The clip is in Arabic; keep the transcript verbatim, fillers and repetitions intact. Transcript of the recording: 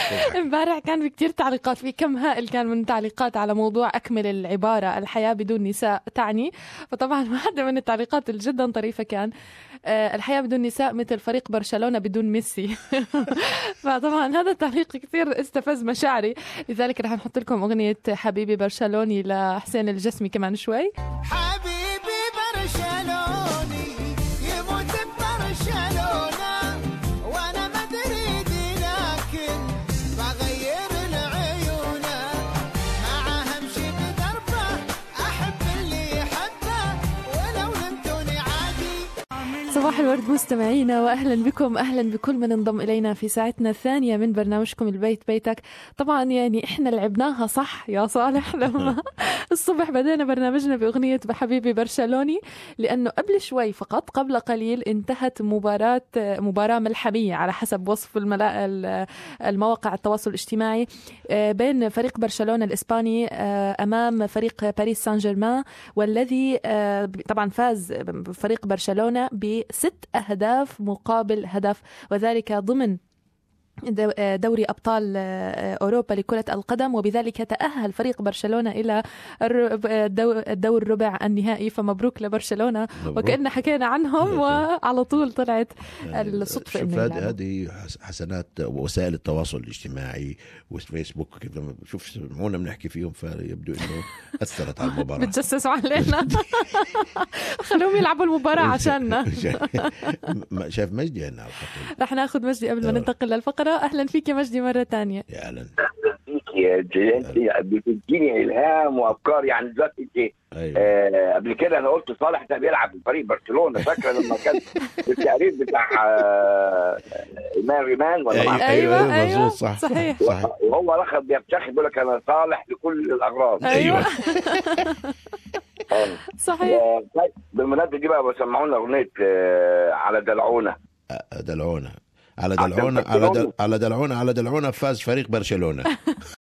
امبارح كان في كتير تعليقات، في كم هائل كان من تعليقات على موضوع أكمل العبارة الحياة بدون نساء تعني. فطبعا واحدة من التعليقات الجدا طريفة كان آه الحياة بدون نساء مثل فريق برشلونة بدون ميسي. فطبعا هذا التعليق كثير استفز مشاعري، لذلك رح نحط لكم أغنية حبيبي برشلوني لحسين الجسمي كمان شوي. حبيبي برشلوني يموت ببرشلونة وانا مدريدي لكن بغير العيونة معاه امشي بدربه احب اللي يحبه ولو لمتوني عادي. صباح الورد مستمعينا، واهلا بكم، اهلا بكل من انضم الينا في ساعتنا الثانيه من برنامجكم البيت بيتك. طبعا يعني احنا لعبناها صح يا صالح لما الصبح بدينا برنامجنا باغنيه بحبيبي برشلوني، لانه قبل شوي فقط قبل قليل انتهت مباراه مباراه ملحميه على حسب وصف المواقع التواصل الاجتماعي بين فريق برشلونه الاسباني امام فريق باريس سان جيرمان، والذي طبعا فاز فريق برشلونه بست أهداف مقابل هدف، وذلك ضمن دوري أبطال أوروبا لكرة القدم، وبذلك تأهل فريق برشلونة إلى الدور الربع النهائي. فمبروك لبرشلونة، وكأن حكينا عنهم وعلى طول طلعت الصدفة. شوف هذه حسنات وسائل التواصل الاجتماعي والفيسبوك كده، شوف سمعونا بنحكي فيهم، فيبدو إنه أثرت على المباراة. بتجسسوا علينا. خلوهم يلعبوا المباراة عشاننا. شايف مجدي هنا على الخط، رح ناخذ مجدي قبل ما ننتقل للفقرة. أهلا فيك يا مجدي مرة تانية. يا أهلا. أهلا فيك يا جيانتي، بتديني إلهام وأفكار. يعني دلوقتي أنت أيوة. آه قبل كده أنا قلت صالح ده بيلعب في فريق برشلونة، فاكرة لما كان في التعريف بتاع آه إيمان ريمان ولا أيوة أيوة, أيوة, أيوة صح صحيح. صح. وهو رخب بيفتخر بيقول لك أنا صالح لكل الأغراض. أيوة. صحيح. طيب بالمناسبة دي بقى بسمعونا أغنية آه على دلعونة. دلعونة على دلعونة على دل... على دلعونة على دلعونة فاز فريق برشلونة.